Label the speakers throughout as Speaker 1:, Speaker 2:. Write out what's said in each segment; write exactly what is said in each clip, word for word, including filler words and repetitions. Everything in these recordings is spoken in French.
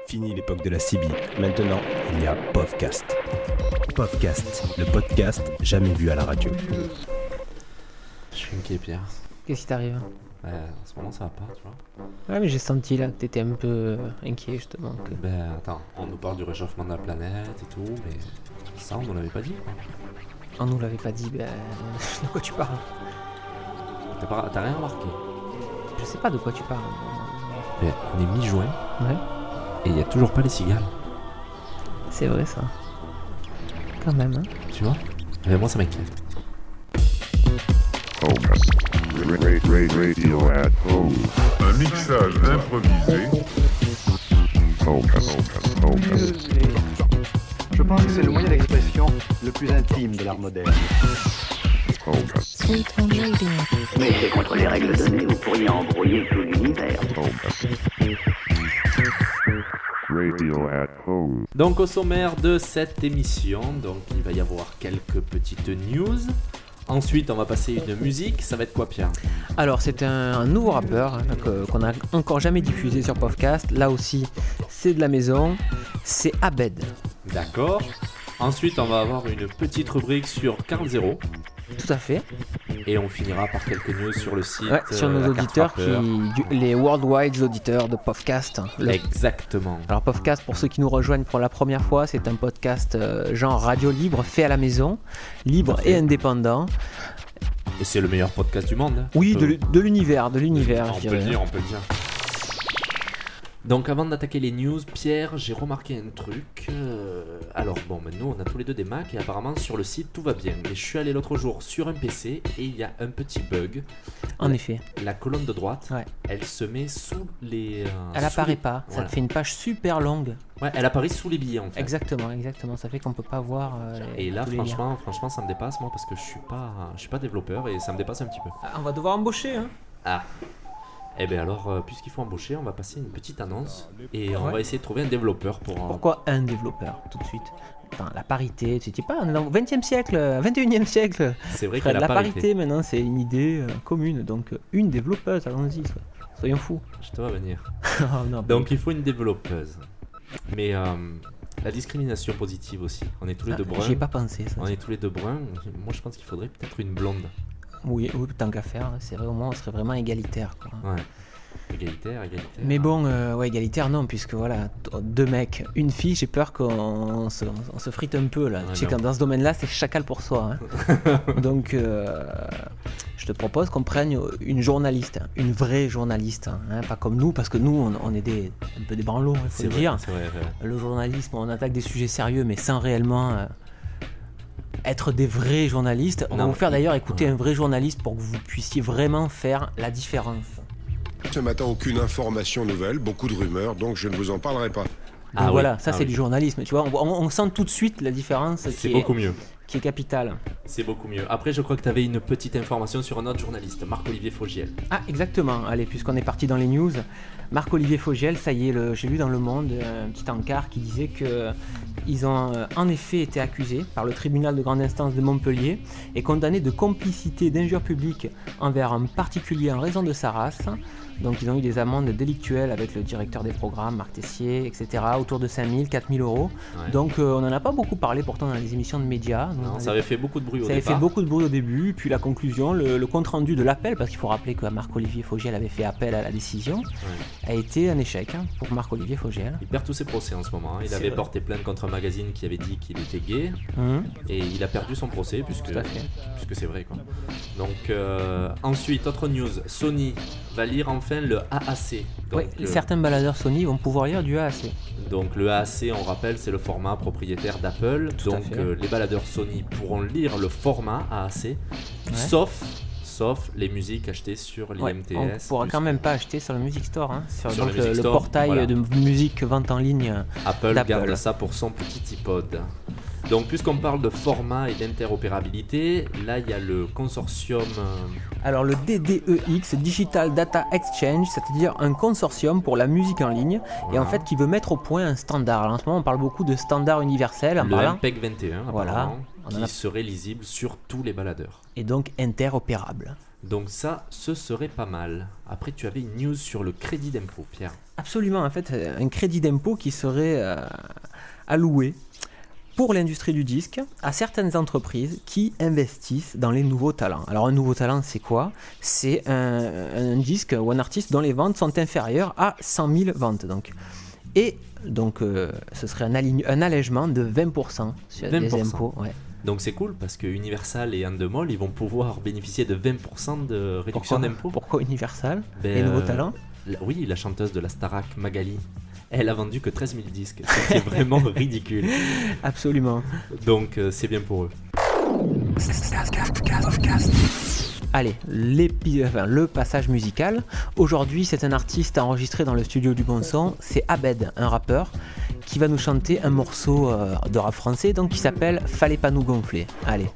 Speaker 1: Fini l'époque de la C B. Maintenant, il y a Podcast. Podcast, le podcast jamais vu à la radio.
Speaker 2: Je suis inquiet, Pierre.
Speaker 3: Qu'est-ce qui t'arrive?
Speaker 2: Ouais, en ce moment, ça va pas, tu vois.
Speaker 3: Ouais, mais j'ai senti là que t'étais un peu euh, inquiet, justement. Que...
Speaker 2: Ben, attends, on nous parle du réchauffement de la planète et tout, mais ça, on nous l'avait pas dit, quoi.
Speaker 3: On nous l'avait pas dit, ben... de quoi tu parles?
Speaker 2: T'as, pas... T'as rien remarqué?
Speaker 3: Je sais pas de quoi tu parles.
Speaker 2: Ben, on est mi-juin.
Speaker 3: Ouais.
Speaker 2: Et il n'y a toujours pas les cigales.
Speaker 3: C'est vrai, ça. Quand même, hein.
Speaker 2: Tu vois? Mais moi, ça m'inquiète.
Speaker 4: Radio at home. Un mixage improvisé.
Speaker 5: Je pense que c'est le moyen d'expression le plus intime de l'art moderne.
Speaker 6: Mais c'est contre les règles données, vous pourriez embrouiller tout l'univers.
Speaker 4: Radio at home.
Speaker 2: Donc au sommaire de cette émission, donc il va y avoir quelques petites news. Ensuite, on va passer une musique. Ça va être quoi, Pierre?
Speaker 3: Alors, c'est un, un nouveau rappeur hein, que, qu'on a encore jamais diffusé sur Podcast. Là aussi, c'est de la maison. C'est Abed.
Speaker 2: D'accord. Ensuite, on va avoir une petite rubrique sur Carl Zero.
Speaker 3: Tout à fait.
Speaker 2: Et on finira par quelques news sur le site.
Speaker 3: Ouais, sur nos
Speaker 2: euh,
Speaker 3: auditeurs, qui, du, les worldwide auditeurs de Podcast. Le...
Speaker 2: Exactement.
Speaker 3: Alors Podcast, pour ceux qui nous rejoignent pour la première fois, c'est un podcast euh, genre radio libre, fait à la maison, libre et indépendant.
Speaker 2: Et c'est le meilleur podcast du monde. Hein.
Speaker 3: Oui,
Speaker 2: on
Speaker 3: de,
Speaker 2: peut...
Speaker 3: de l'univers, de l'univers.
Speaker 2: On
Speaker 3: je
Speaker 2: peut le
Speaker 3: dirais.
Speaker 2: dire, on peut le dire. Donc avant d'attaquer les news, Pierre, j'ai remarqué un truc. Euh, alors bon, ben, nous on a tous les deux des Mac et apparemment sur le site tout va bien. Mais je suis allé l'autre jour sur un P C et il y a un petit bug.
Speaker 3: En
Speaker 2: la,
Speaker 3: effet.
Speaker 2: La colonne de droite,
Speaker 3: ouais.
Speaker 2: Elle se met sous les... Euh,
Speaker 3: elle
Speaker 2: sous
Speaker 3: apparaît
Speaker 2: les...
Speaker 3: pas, ça
Speaker 2: voilà.
Speaker 3: te fait une page super longue.
Speaker 2: Ouais, elle apparaît sous les billets en fait.
Speaker 3: Exactement, exactement. Ça fait qu'on peut pas voir. Euh,
Speaker 2: et là,
Speaker 3: tous les
Speaker 2: franchement,
Speaker 3: liens.
Speaker 2: franchement, ça me dépasse moi parce que je suis pas, je suis pas développeur et ça me dépasse un petit peu.
Speaker 3: Ah, on va devoir embaucher, hein.
Speaker 2: Ah. Eh bien alors, euh, puisqu'il faut embaucher, on va passer une petite annonce et on
Speaker 3: ouais.
Speaker 2: va essayer de trouver un développeur pour... Euh...
Speaker 3: Pourquoi un développeur, tout de suite? Enfin, la parité, tu sais pas, au vingtième siècle, vingt et unième siècle.
Speaker 2: C'est vrai que
Speaker 3: la,
Speaker 2: la
Speaker 3: parité.
Speaker 2: parité,
Speaker 3: maintenant, c'est une idée euh, commune. Donc, euh, une développeuse, allons-y, so- soyons fous.
Speaker 2: Je te vois venir.
Speaker 3: oh, non,
Speaker 2: Donc, il faut une développeuse. Mais euh, la discrimination positive aussi. On est tous les
Speaker 3: ah,
Speaker 2: deux bruns.
Speaker 3: J'y ai pas pensé, ça.
Speaker 2: On est tous les deux bruns. Moi, je pense qu'il faudrait peut-être une blonde.
Speaker 3: Oui, oui, tant qu'à faire, c'est vrai, au moins, on serait vraiment égalitaire, quoi.
Speaker 2: Ouais. Égalitaire, égalitaire.
Speaker 3: Mais bon, euh, ouais, égalitaire, non, puisque voilà, t- deux mecs, une fille, j'ai peur qu'on se, on se frite un peu là.
Speaker 2: Ouais,
Speaker 3: tu sais,
Speaker 2: non.
Speaker 3: quand dans ce domaine-là, c'est chacal pour soi. Hein. Donc, euh, je te propose qu'on prenne une journaliste, hein, une vraie journaliste, hein, pas comme nous, parce que nous, on, on est des, un peu des branlots, il faut
Speaker 2: c'est
Speaker 3: le
Speaker 2: vrai,
Speaker 3: dire.
Speaker 2: c'est vrai, c'est vrai.
Speaker 3: Le journalisme, on attaque des sujets sérieux, mais sans réellement euh, être des vrais journalistes. On
Speaker 2: Non,
Speaker 3: va vous faire d'ailleurs écouter
Speaker 2: ouais.
Speaker 3: un vrai journaliste pour que vous puissiez vraiment faire la différence.
Speaker 7: Ce matin, aucune information nouvelle, beaucoup de rumeurs, donc je ne vous en parlerai pas.
Speaker 3: Donc
Speaker 2: Ah
Speaker 3: voilà,
Speaker 2: oui,
Speaker 3: ça
Speaker 2: ah
Speaker 3: c'est
Speaker 2: oui.
Speaker 3: du journalisme, tu vois, on, on, on sent tout de suite la différence
Speaker 2: C'est
Speaker 3: qui
Speaker 2: beaucoup
Speaker 3: est,
Speaker 2: mieux.
Speaker 3: qui est capitale.
Speaker 2: C'est beaucoup mieux. Après, je crois que tu avais une petite information sur un autre journaliste, Marc-Olivier Fogiel.
Speaker 3: Ah exactement, allez, puisqu'on est parti dans les news, Marc-Olivier Fogiel, ça y est, le, j'ai lu dans Le Monde un petit encart qui disait que ils ont euh, en effet été accusés par le tribunal de grande instance de Montpellier et condamnés de complicité d'injure publique envers un particulier en raison de sa race. Donc ils ont eu des amendes délictuelles avec le directeur des programmes, Marc Tessier, et cetera, autour de cinq mille, quatre mille euros.
Speaker 2: Ouais.
Speaker 3: Donc euh, on n'en a pas beaucoup parlé pourtant dans les émissions de médias.
Speaker 2: Non,
Speaker 3: Donc,
Speaker 2: ça avait fait beaucoup de bruit au
Speaker 3: ça avait
Speaker 2: départ.
Speaker 3: fait beaucoup de bruit au début, puis la conclusion, le, le compte-rendu de l'appel, parce qu'il faut rappeler que Marc-Olivier Fogiel avait fait appel à la décision,
Speaker 2: Ouais.
Speaker 3: a été un échec hein, pour Marc-Olivier Fogiel.
Speaker 2: Il perd tous ses procès en ce moment. hein. Il
Speaker 3: C'est
Speaker 2: avait
Speaker 3: vrai.
Speaker 2: porté plainte contre un magazine qui avait dit qu'il était gay
Speaker 3: Hum.
Speaker 2: et il a perdu son procès puisque,
Speaker 3: Tout à fait.
Speaker 2: puisque c'est vrai. Quoi. Donc euh, ensuite, autre news. Sony va lire enfin le A A C. Donc,
Speaker 3: Ouais,
Speaker 2: euh,
Speaker 3: certains baladeurs Sony vont pouvoir lire du A A C.
Speaker 2: donc le A A C, on rappelle, c'est le format propriétaire d'Apple.
Speaker 3: Tout à
Speaker 2: Donc
Speaker 3: fait.
Speaker 2: euh, les baladeurs Sony pourront lire le format A A C,
Speaker 3: Ouais.
Speaker 2: sauf, sauf les musiques achetées sur l'I M T S.
Speaker 3: Ouais, on pourra
Speaker 2: puisque
Speaker 3: quand même pas acheter sur le Music Store, hein, sur,
Speaker 2: Sur
Speaker 3: donc
Speaker 2: le
Speaker 3: le,
Speaker 2: Music
Speaker 3: le
Speaker 2: Store,
Speaker 3: portail
Speaker 2: voilà.
Speaker 3: de musique vente en ligne.
Speaker 2: Apple
Speaker 3: d'Apple.
Speaker 2: garde ça pour son petit iPod. Donc, puisqu'on parle de format et d'interopérabilité, là il y a le consortium. euh,
Speaker 3: Alors le D D E X, Digital Data Exchange, c'est-à-dire un consortium pour la musique en ligne, et
Speaker 2: Voilà.
Speaker 3: en fait qui veut mettre au point un standard. Alors, en ce moment on parle beaucoup de standard universel, en
Speaker 2: le
Speaker 3: parlant,
Speaker 2: M P E G vingt et un,
Speaker 3: Voilà.
Speaker 2: apparemment,
Speaker 3: On en
Speaker 2: qui
Speaker 3: a-
Speaker 2: serait lisible sur tous les baladeurs.
Speaker 3: et donc interopérable.
Speaker 2: Donc ça, ce serait pas mal. Après, tu avais une news sur le crédit d'impôt, Pierre.
Speaker 3: Absolument, en fait, un crédit d'impôt qui serait euh, alloué pour l'industrie du disque à certaines entreprises qui investissent dans les nouveaux talents. Alors un nouveau talent, c'est quoi ? C'est un, un disque ou un artiste dont les ventes sont inférieures à cent mille ventes. Donc. Et donc, euh, ce serait un, alligne, un allègement de vingt pour cent sur
Speaker 2: vingt pour cent.
Speaker 3: les impôts. Ouais.
Speaker 2: Donc c'est cool parce que Universal et Endemol, ils vont pouvoir bénéficier de vingt pour cent de réduction
Speaker 3: Pourquoi,
Speaker 2: d'impôts.
Speaker 3: pourquoi Universal ?
Speaker 2: Ben,
Speaker 3: Les nouveaux
Speaker 2: euh,
Speaker 3: talents ?
Speaker 2: la, Oui, la chanteuse de la Starac, Magali, elle a vendu que treize mille disques, ce qui est vraiment ridicule.
Speaker 3: Absolument.
Speaker 2: Donc euh, c'est bien pour eux.
Speaker 3: Allez, enfin, le passage musical. Aujourd'hui, c'est un artiste enregistré dans le studio du Bon Son. C'est Abed, un rappeur, qui va nous chanter un morceau euh, de rap français, donc qui s'appelle Fallait pas nous gonfler. Allez.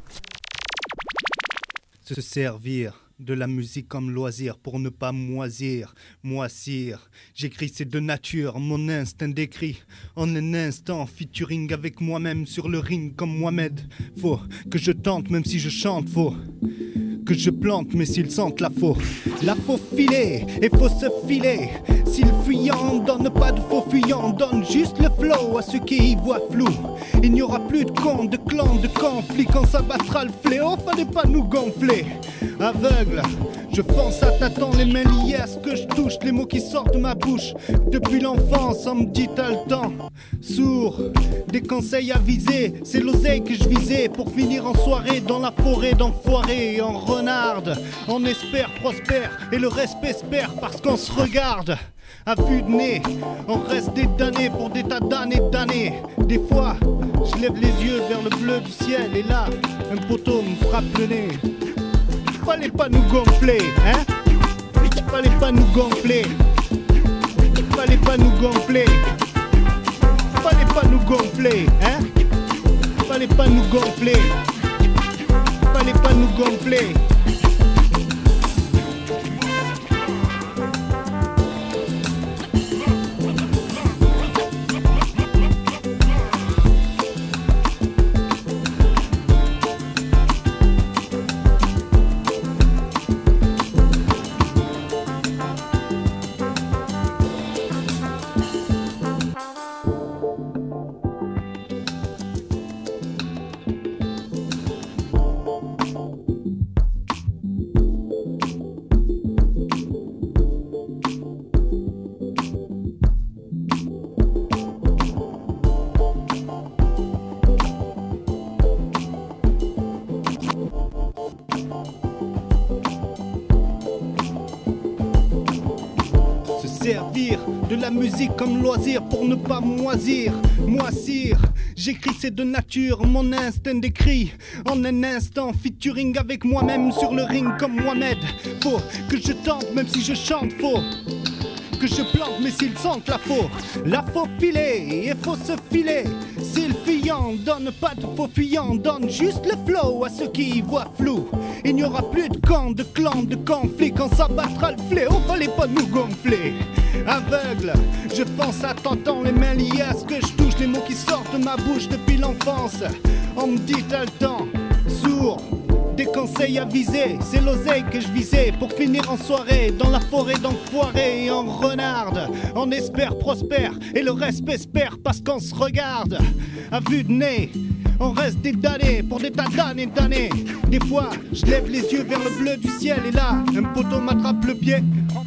Speaker 8: Se servir de la musique comme loisir pour ne pas moisir, moissir. J'écris c'est de nature, mon instinct décrit. En un instant, featuring avec moi-même sur le ring comme Mohamed. Faut que je tente même si je chante faux. Que je plante, mais s'ils sentent la faux. La faux filer, et faut se filer. Si le fuyant donne pas de faux fuyant, donne juste le flow à ceux qui y voient flou. Il n'y aura plus de cons, de clans, de conflits. Quand ça battra le fléau, fallait pas nous gonfler. Aveugle, je pense à tâtons les mains liées à ce que je touche. Les mots qui sortent de ma bouche. Depuis l'enfance, on me dit t'as le temps. Sourd, des conseils avisés. C'est l'oseille que je visais pour finir en soirée dans la forêt d'enfoirés. En renarde, on espère prospère et le respect espère parce qu'on se regarde. À vue de nez, on reste des damnés pour des tas d'années d'années. Des fois, je lève les yeux vers le bleu du ciel et là, un poteau me frappe le nez. Fallait pas nous gonfler, hein? Fallait pas nous gonfler. Fallait pas nous gonfler. Fallait pas nous gonfler, hein? Fallait pas nous gonfler. Fallait pas nous gonfler. Servir de la musique comme loisir pour ne pas moisir, moissir. J'écris c'est de nature, mon instinct décrit. En un instant, featuring avec moi-même sur le ring comme Mohamed. Faut que je tente même si je chante faux. Que je plante mais s'ils sentent la faux. La faux filer, et faut se filer. Si le fuyant donne pas de faux fuyant, donne juste le flow à ceux qui y voient flou. Il n'y aura plus de camps, de clans, de conflits. Quand ça battra le fléau, fallait pas nous gonfler. Aveugle, je pense à t'entendre les mains liées à ce que je touche. Les mots qui sortent de ma bouche depuis l'enfance. On me dit t'as le temps, sourd. Des conseils avisés, c'est l'oseille que je visais pour finir en soirée dans la forêt d'enfoirés et en renarde. On espère prospère et le respect espère parce qu'on se regarde. À vue de nez, on reste des damnés pour des tas d'années d'années. Des fois, je lève les yeux vers le bleu du ciel et là, un poteau m'attrape le pied.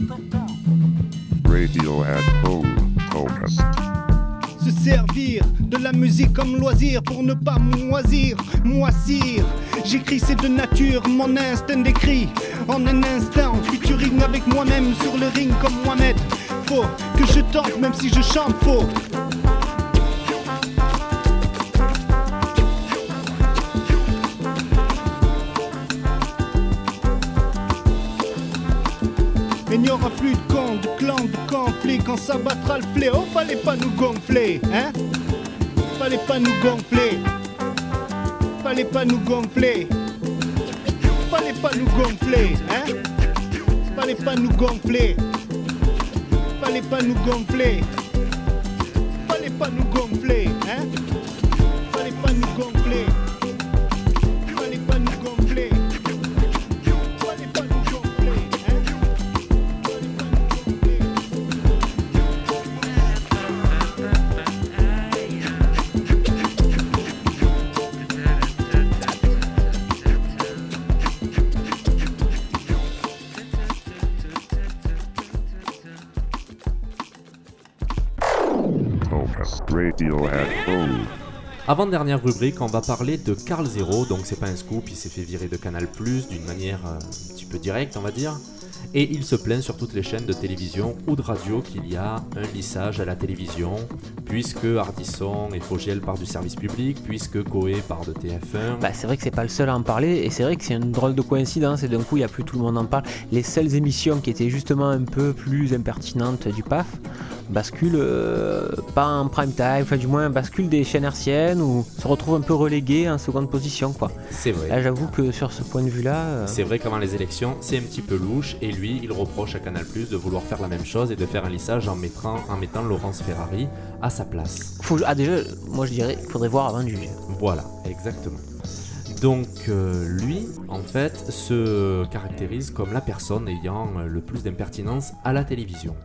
Speaker 4: Radio at home, focus.
Speaker 8: Se servir de la musique comme loisir pour ne pas moisir, moissir. J'écris c'est de nature, mon instinct décrit. En un instant, featuring avec moi-même sur le ring comme Mohamed. Faut que je tente même si je chante faux. Il n'y aura plus de cons, de clans, de conflits. Quand ça battra le fléau, fallait pas nous gonfler, hein? Fallait pas nous gonfler. Fallait pas nous gonfler. Fallait pas nous gonfler, hein? Fallait pas nous gonfler. Fallait pas nous gonfler. Fallait pas nous gonfler, hein? Fallait pas nous gonfler. Fallait pas nous gonfler. Fallait pas nous gonfler.
Speaker 4: Radiohead Food.
Speaker 2: Avant-dernière rubrique, on va parler de Carl Zero, donc c'est pas un scoop, il s'est fait virer de Canal plus, d'une manière euh, un petit peu directe on va dire. Et il se plaint sur toutes les chaînes de télévision ou de radio qu'il y a un lissage à la télévision, puisque Ardisson et Fogiel partent du service public, puisque Coé part de T F un.
Speaker 3: Bah, c'est vrai que c'est pas le seul à en parler, et c'est vrai que c'est une drôle de coïncidence, et d'un coup il n'y a plus tout le monde en parle. Les seules émissions qui étaient justement un peu plus impertinentes du P A F basculent euh, pas en prime time, enfin du moins basculent des chaînes hertziennes ou se retrouvent un peu reléguées en seconde position, quoi.
Speaker 2: C'est vrai.
Speaker 3: Là j'avoue que sur ce point de vue-là... Euh...
Speaker 2: C'est vrai qu'avant les élections, c'est un petit peu louche, et lui, il reproche à Canal plus de vouloir faire la même chose et de faire un lissage en mettant, en mettant Laurence Ferrari à sa place.
Speaker 3: Faut, ah déjà, moi je dirais qu'il faudrait voir avant de juger.
Speaker 2: Voilà, exactement. Donc euh, lui, en fait, se caractérise comme la personne ayant le plus d'impertinence à la télévision.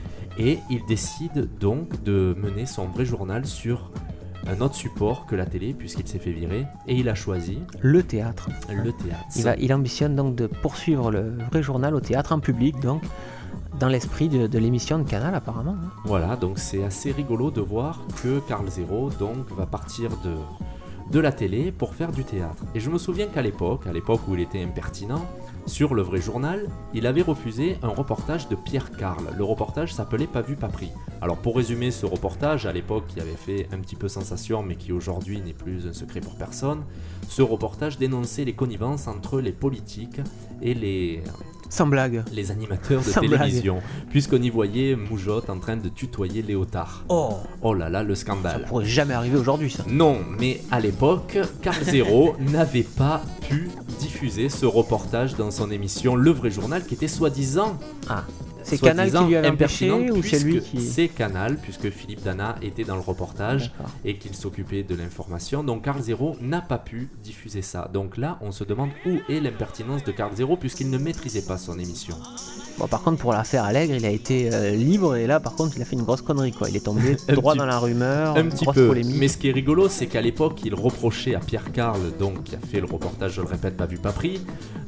Speaker 2: Et il décide donc de mener son vrai journal sur un autre support que la télé, puisqu'il s'est fait virer, et il a choisi
Speaker 3: le théâtre.
Speaker 2: Le théâtre.
Speaker 3: Il, va, il ambitionne donc de poursuivre le vrai journal au théâtre en public, donc dans l'esprit de, de l'émission de Canal apparemment. Hein.
Speaker 2: Voilà, donc c'est assez rigolo de voir que Carl Zero donc va partir de, de la télé pour faire du théâtre. Et je me souviens qu'à l'époque, à l'époque où il était impertinent, sur le vrai journal, il avait refusé un reportage de Pierre Carl. Le reportage s'appelait Pas vu, pas pris. Alors pour résumer ce reportage, à l'époque qui avait fait un petit peu sensation mais qui aujourd'hui n'est plus un secret pour personne, ce reportage dénonçait les connivences entre les politiques et les...
Speaker 3: Sans blague.
Speaker 2: Les animateurs de
Speaker 3: Sans
Speaker 2: télévision,
Speaker 3: blague.
Speaker 2: Puisqu'on y voyait Moujotte en train de tutoyer Léotard.
Speaker 3: Oh
Speaker 2: Oh là là, le scandale.
Speaker 3: Ça pourrait jamais arriver aujourd'hui, ça.
Speaker 2: Non, mais à l'époque, Carl Zero n'avait pas pu diffuser ce reportage dans son émission Le Vrai Journal, qui était soi-disant...
Speaker 3: Ah. C'est Canal qui lui avait empêché ou c'est lui qui...
Speaker 2: C'est Canal, puisque Philippe Dana était dans le reportage.
Speaker 3: D'accord.
Speaker 2: Et qu'il s'occupait de l'information. Donc Carl Zero n'a pas pu diffuser ça. Donc là, on se demande où est l'impertinence de Carl Zero, puisqu'il ne maîtrisait pas son émission.
Speaker 3: Bon, par contre, pour l'affaire Allègre, il a été euh, libre, et là, par contre, il a fait une grosse connerie, quoi. Il est tombé droit
Speaker 2: petit,
Speaker 3: dans la rumeur,
Speaker 2: un
Speaker 3: une
Speaker 2: petit
Speaker 3: grosse
Speaker 2: peu.
Speaker 3: polémique.
Speaker 2: Mais ce qui est rigolo, c'est qu'à l'époque, il reprochait à Pierre Carl, donc qui a fait le reportage, je le répète, Pas vu, pas pris,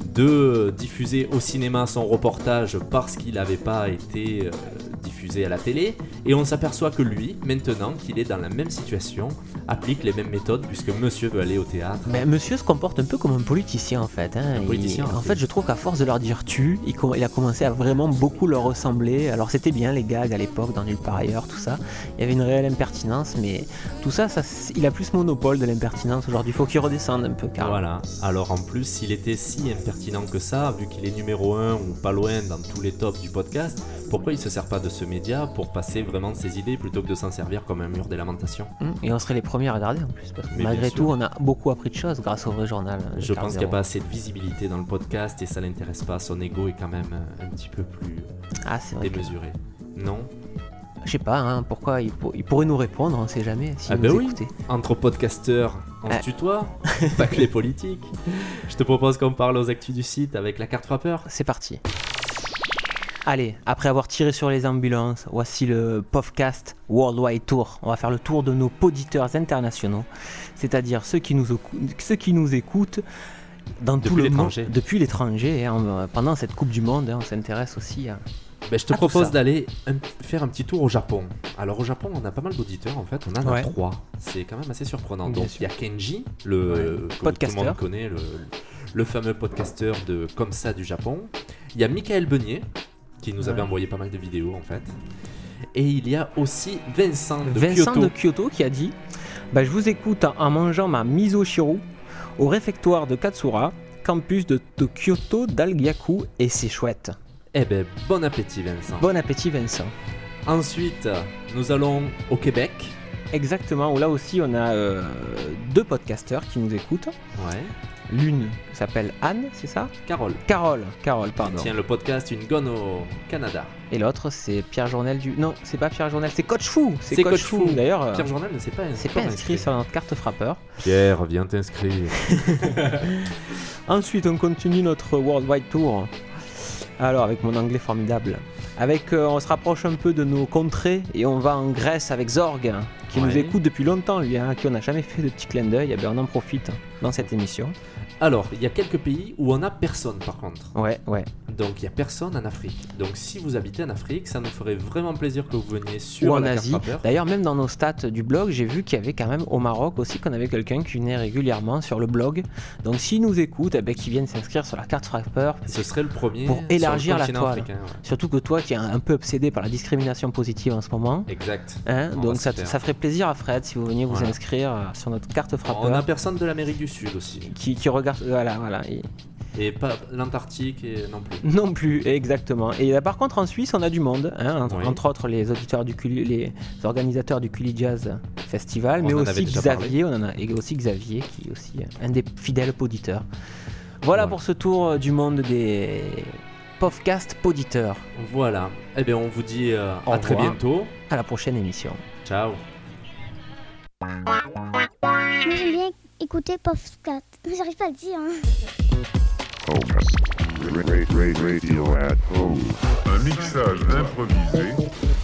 Speaker 2: de diffuser au cinéma son reportage parce qu'il n'avait pas été euh, diffusé à la télé. Et on s'aperçoit que lui, maintenant qu'il est dans la même situation, applique les mêmes méthodes, puisque monsieur veut aller au théâtre.
Speaker 3: Mais monsieur se comporte un peu comme un politicien, en fait. Hein.
Speaker 2: Un politicien,
Speaker 3: il, en
Speaker 2: oui.
Speaker 3: fait, je trouve qu'à force de leur dire tu, il, com- il a commencé à vraiment beaucoup leur ressembler. Alors c'était bien les gags à l'époque, dans Nulle part ailleurs, tout ça. Il y avait une réelle impertinence, mais tout ça, ça il a plus monopole de l'impertinence aujourd'hui. Il faut qu'il redescende un peu, car.
Speaker 2: Voilà. Alors en plus, s'il était si impertinent que ça, vu qu'il est numéro un ou pas loin dans tous les tops du podcast, pourquoi il se sert pas de ce média pour passer vraiment ses idées plutôt que de s'en servir comme un mur des lamentations?
Speaker 3: Et on serait les premiers à regarder en plus, parce que
Speaker 2: Mais
Speaker 3: malgré
Speaker 2: bien
Speaker 3: tout,
Speaker 2: sûr.
Speaker 3: on a beaucoup appris de choses grâce au vrai journal. euh,
Speaker 2: Je
Speaker 3: Carl
Speaker 2: pense qu'il n'y a
Speaker 3: Zero.
Speaker 2: pas assez de visibilité dans le podcast et ça l'intéresse pas. Son ego est quand même un, un petit peu plus
Speaker 3: Ah, c'est vrai. que-
Speaker 2: démesuré. Non?
Speaker 3: Je sais pas, hein, pourquoi il, pour- il pourrait nous répondre, on sait jamais, si
Speaker 2: Ah
Speaker 3: vous
Speaker 2: ben oui.
Speaker 3: écoutez.
Speaker 2: Entre podcasteurs, on
Speaker 3: Ah.
Speaker 2: se tutoie, pas que les politiques. Je te propose qu'on parle aux actus du site avec la carte frappeur.
Speaker 3: C'est parti. Allez, après avoir tiré sur les ambulances, voici le podcast Worldwide Tour. On va faire le tour de nos auditeurs internationaux, c'est-à-dire ceux qui nous, écou- ceux qui nous écoutent dans
Speaker 2: Depuis
Speaker 3: tout le
Speaker 2: l'étranger.
Speaker 3: monde, depuis l'étranger. Hein, on- pendant cette Coupe du Monde, hein, on s'intéresse aussi à...
Speaker 2: Ben, je te
Speaker 3: Ah, tout
Speaker 2: propose
Speaker 3: ça.
Speaker 2: d'aller un- faire un petit tour au Japon. Alors au Japon, on a pas mal d'auditeurs en fait, on en a
Speaker 3: Ouais.
Speaker 2: trois. C'est quand même assez surprenant.
Speaker 3: Bien
Speaker 2: Donc
Speaker 3: sûr.
Speaker 2: il y a Kenji, le
Speaker 3: Ouais.
Speaker 2: que tout le
Speaker 3: Podcasteur.
Speaker 2: monde connaît, le, le fameux podcasteur de Comme ça du Japon. Il y a Michael Beunier qui nous avait
Speaker 3: Ouais.
Speaker 2: envoyé pas mal de vidéos en fait. Et il y a aussi Vincent de
Speaker 3: Vincent
Speaker 2: Kyoto.
Speaker 3: de Kyoto qui a dit bah, je vous écoute en, en mangeant ma miso-shiro au réfectoire de Katsura, campus de, de Kyoto d'Algyaku, et c'est chouette.
Speaker 2: Eh ben bon appétit Vincent.
Speaker 3: Bon appétit Vincent.
Speaker 2: Ensuite, nous allons au Québec.
Speaker 3: Exactement, où là aussi on a euh, deux podcasteurs qui nous écoutent.
Speaker 2: Ouais.
Speaker 3: L'une s'appelle Anne, c'est ça?
Speaker 2: Carole.
Speaker 3: Carole, Carole, pardon.
Speaker 2: Tiens le podcast Une Gonne au Canada.
Speaker 3: Et l'autre c'est Pierre Journel du... Non, c'est pas Pierre Journel, c'est Coach Fou. C'est
Speaker 2: C'est
Speaker 3: Coach,
Speaker 2: Coach
Speaker 3: Fou.
Speaker 2: Fou.
Speaker 3: D'ailleurs, euh,
Speaker 2: Pierre Journal ne s'est pas
Speaker 3: c'est
Speaker 2: encore
Speaker 3: pas inscrit sur notre carte frappeur.
Speaker 2: Pierre, viens t'inscrire.
Speaker 3: Ensuite, on continue notre Worldwide Tour. Alors, avec mon anglais formidable. Avec, euh, on se rapproche un peu de nos contrées et on va en Grèce avec Zorg. qui
Speaker 2: Ouais.
Speaker 3: nous écoute depuis longtemps, lui, hein, à qui on n'a jamais fait de petit clin d'œil, eh ben, on en profite dans cette émission.
Speaker 2: Alors, il y a quelques pays où on n'a personne par contre.
Speaker 3: Ouais, ouais.
Speaker 2: Donc, il n'y a personne en Afrique. Donc, si vous habitez en Afrique, ça nous ferait vraiment plaisir que vous veniez sur
Speaker 3: Ou en
Speaker 2: la
Speaker 3: Asie.
Speaker 2: carte frappeur.
Speaker 3: D'ailleurs, même dans nos stats du blog, j'ai vu qu'il y avait quand même au Maroc aussi qu'on avait quelqu'un qui venait régulièrement sur le blog. Donc, s'il nous écoute, eh ben, qu'il vienne s'inscrire sur la carte frappeur.
Speaker 2: Ce serait le premier
Speaker 3: Pour élargir
Speaker 2: sur le
Speaker 3: la
Speaker 2: continent
Speaker 3: toile.
Speaker 2: africain, ouais.
Speaker 3: Surtout que toi, qui es un peu obsédé par la discrimination positive en ce moment.
Speaker 2: Exact.
Speaker 3: Hein,
Speaker 2: On
Speaker 3: donc
Speaker 2: va
Speaker 3: ça,
Speaker 2: se faire.
Speaker 3: ça ferait plaisir à Fred si vous veniez vous
Speaker 2: Voilà.
Speaker 3: inscrire euh, sur notre carte
Speaker 2: On
Speaker 3: frappeur
Speaker 2: n'a personne de l'Amérique du Sud aussi.
Speaker 3: qui, qui regarde voilà voilà et-
Speaker 2: Et pas l'Antarctique et non plus.
Speaker 3: non plus exactement. Et euh, par contre en Suisse on a du monde hein, entre,
Speaker 2: Oui.
Speaker 3: entre autres les auditeurs du Culi- les organisateurs du Culi Jazz Festival,
Speaker 2: On
Speaker 3: mais
Speaker 2: en
Speaker 3: aussi
Speaker 2: avait déjà
Speaker 3: Xavier, on en a et aussi Xavier qui est aussi euh, un des fidèles auditeurs. Voilà
Speaker 2: Ouais.
Speaker 3: pour ce tour euh, du monde des podcast poditeurs.
Speaker 2: Voilà. Eh bien, on vous dit euh,
Speaker 3: Au
Speaker 2: à très
Speaker 3: revoir.
Speaker 2: bientôt.
Speaker 3: À la prochaine émission.
Speaker 2: Ciao.
Speaker 9: Moi j'aime bien écouter Podcast. J'arrive pas à le dire. Hein.
Speaker 4: Radio at home. Un mixage improvisé.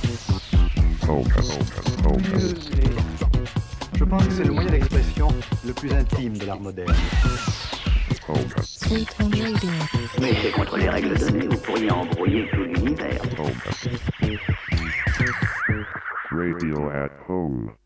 Speaker 5: Je pense que c'est le moyen d'expression le plus intime de l'art moderne.
Speaker 6: Mais c'est contre les règles données, vous pourriez embrouiller tout l'univers.
Speaker 4: Radio at home.